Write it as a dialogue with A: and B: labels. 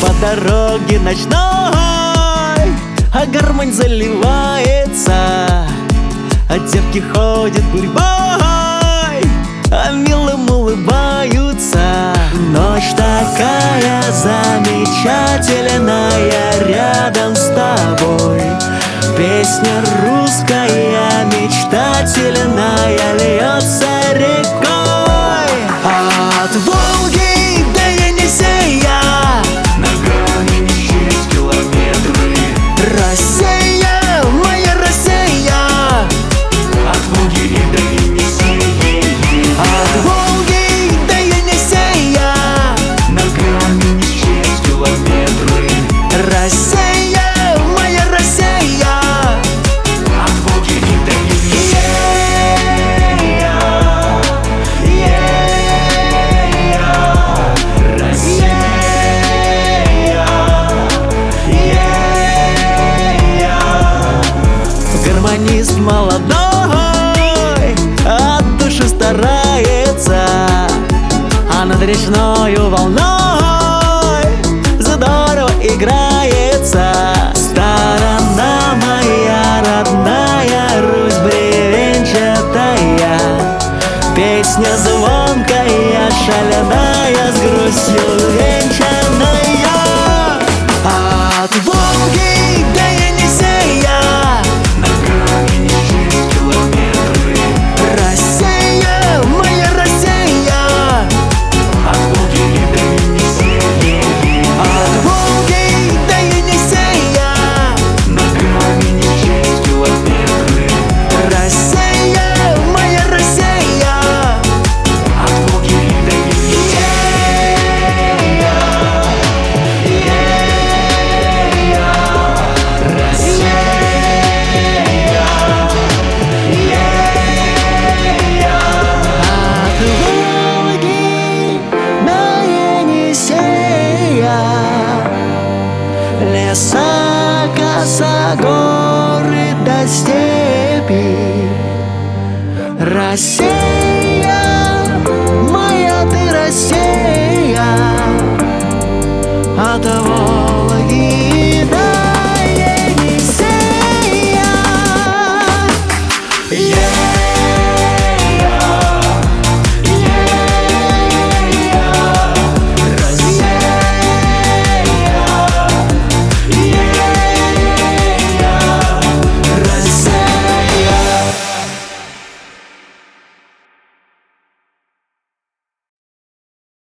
A: по дороге ночной, а гармонь заливается, а девки ходят гурьбой, а милым улыбаются. Ночь такая замечательная рядом с тобой, песня русская мечтательная льется рекой. От Волги до Енисея
B: ногами не счесть километры.
A: Россия, моя Россия.
B: От Волги и до Енисея.
A: От Волги до Енисея
B: ногами не счесть километры.
A: Россия, моя Россия.
B: От Волги и до Енисея.
A: Гармонист молодой от души старается, а над речною волной здорово играется. Сторона моя родная, Русь бревенчатая, песня звонкая, шаленая, с грустью венчанная. От Волги до Енисея
B: Ногами не счесть километры.
A: Россия, моя Россия.
B: От Волги и до Енисея.
A: От Волги до Енисея
B: ногами не счесть километры.
A: Россия, моя Россия.
B: От Волги и до Енисея.
A: От Волги до Енисея, леса, коса, горы до степи. Россия.